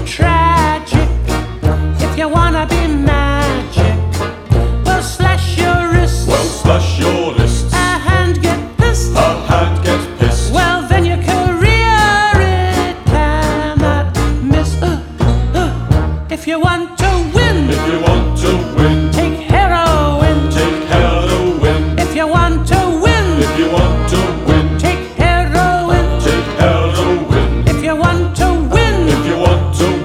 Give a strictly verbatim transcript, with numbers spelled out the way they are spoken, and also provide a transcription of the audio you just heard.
tragic. If you wanna be magic, well, slash your wrists. Well, slash your wrists. A hand get pissed. A hand gets pissed. Well, then your career it cannot miss. Uh, uh, if you want to win.